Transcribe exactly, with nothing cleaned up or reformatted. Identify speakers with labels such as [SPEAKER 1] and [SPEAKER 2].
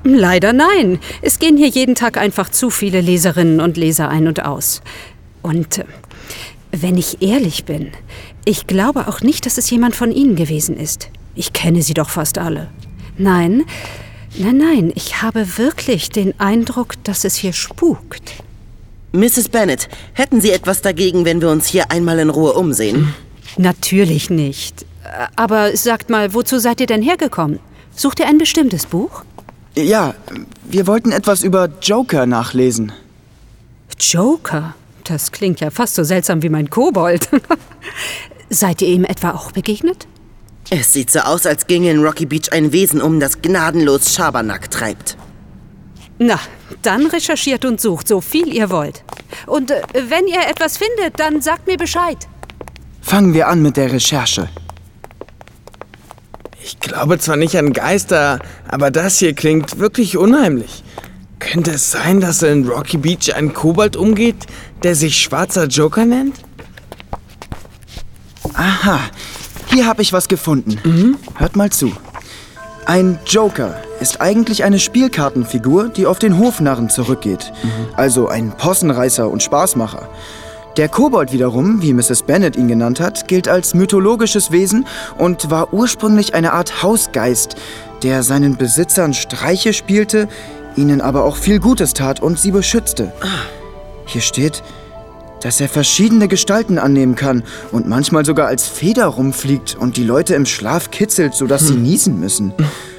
[SPEAKER 1] Leider nein. Es gehen hier jeden Tag einfach zu viele Leserinnen und Leser ein und aus. Und äh, wenn ich ehrlich bin, ich glaube auch nicht, dass es jemand von Ihnen gewesen ist. Ich kenne Sie doch fast alle. Nein, nein, nein, ich habe wirklich den Eindruck, dass es hier spukt.
[SPEAKER 2] Misses Bennet, hätten Sie etwas dagegen, wenn wir uns hier einmal in Ruhe umsehen?
[SPEAKER 1] Natürlich nicht. Aber sagt mal, wozu seid ihr denn hergekommen? Sucht ihr ein bestimmtes Buch?
[SPEAKER 3] Ja, wir wollten etwas über Joker nachlesen.
[SPEAKER 1] Joker? Das klingt ja fast so seltsam wie mein Kobold. Seid ihr ihm etwa auch begegnet?
[SPEAKER 2] Es sieht so aus, als ginge in Rocky Beach ein Wesen um, das gnadenlos Schabernack treibt.
[SPEAKER 1] Na, dann recherchiert und sucht, so viel ihr wollt. Und äh, wenn ihr etwas findet, dann sagt mir Bescheid.
[SPEAKER 3] Fangen wir an mit der Recherche.
[SPEAKER 4] Ich glaube zwar nicht an Geister, aber das hier klingt wirklich unheimlich. Könnte es sein, dass in Rocky Beach ein Kobold umgeht, der sich Schwarzer Joker nennt?
[SPEAKER 3] Aha, hier habe ich was gefunden. Mhm. Hört mal zu. Ein Joker ist eigentlich eine Spielkartenfigur, die auf den Hofnarren zurückgeht. Mhm. Also ein Possenreißer und Spaßmacher. Der Kobold wiederum, wie Misses Bennet ihn genannt hat, gilt als mythologisches Wesen und war ursprünglich eine Art Hausgeist, der seinen Besitzern Streiche spielte, ihnen aber auch viel Gutes tat und sie beschützte. Hier steht, dass er verschiedene Gestalten annehmen kann und manchmal sogar als Feder rumfliegt und die Leute im Schlaf kitzelt, sodass hm. sie niesen müssen.